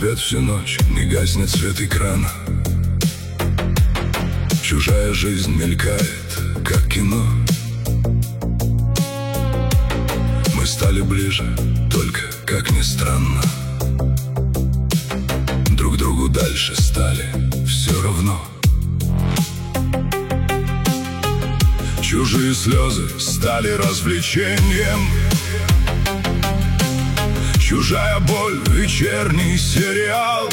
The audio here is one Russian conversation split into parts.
терпят всю ночь, не гаснет свет экрана. Чужая жизнь мелькает, как кино. Мы стали ближе, только, как ни странно, друг другу дальше стали все равно. Чужие слезы стали развлечением, чужая боль — вечерний сериал.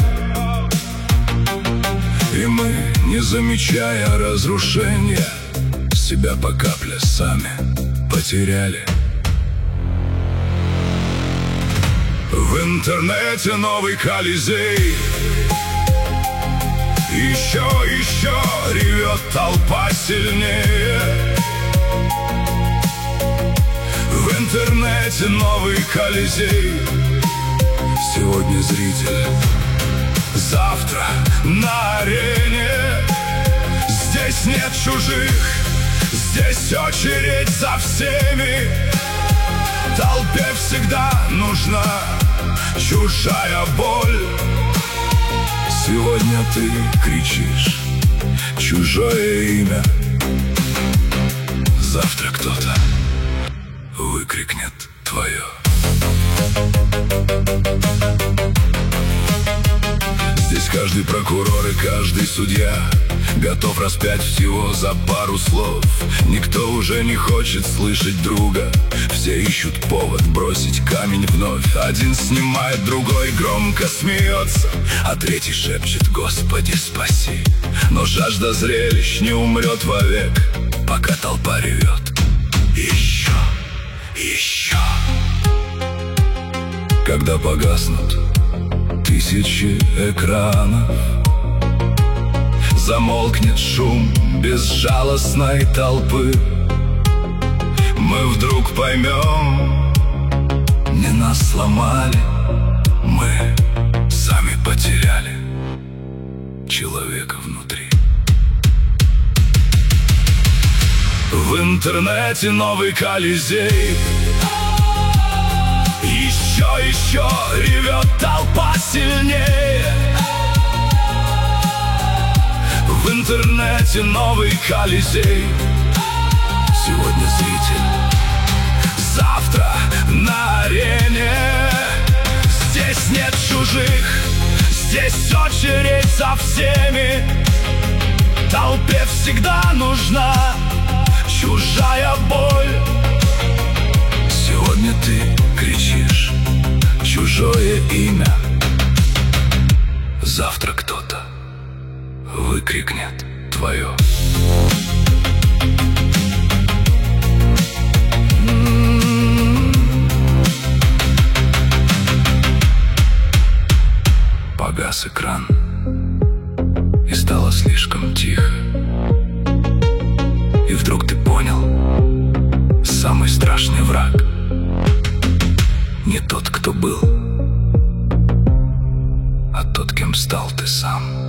И мы, не замечая разрушения, себя по капле сами потеряли. В интернете новый Колизей. Еще ревет толпа сильнее. В интернете новый Колизей. Сегодня зритель, завтра на арене. Здесь нет чужих, здесь очередь за всеми. Толпе всегда нужна чужая боль. Сегодня ты кричишь чужое имя, завтра кто-то выкрикнет твое. Здесь каждый прокурор и каждый судья готов распять всего за пару слов. Никто уже не хочет слышать друга, все ищут повод бросить камень вновь. Один снимает, другой громко смеется, а третий шепчет: Господи, спаси. Но жажда зрелищ не умрет вовек, пока толпа ревет. Еще. Когда погаснут тысячи экранов, замолкнет шум безжалостной толпы, мы вдруг поймем, не нас сломали, мы сами потеряли человека внутри. В интернете новый Колизей. Еще ревет толпа сильнее. В интернете новый Колизей. Сегодня зритель, завтра на арене. Здесь нет чужих, здесь очередь за всеми. Толпе всегда нужна чужая боль. Сегодня ты кричишь чужое имя, завтра кто-то выкрикнет твое. Погас экран, и стало слишком тихо. И вдруг ты понял, самый страшный враг не тот, кто был, а тот, кем стал ты сам.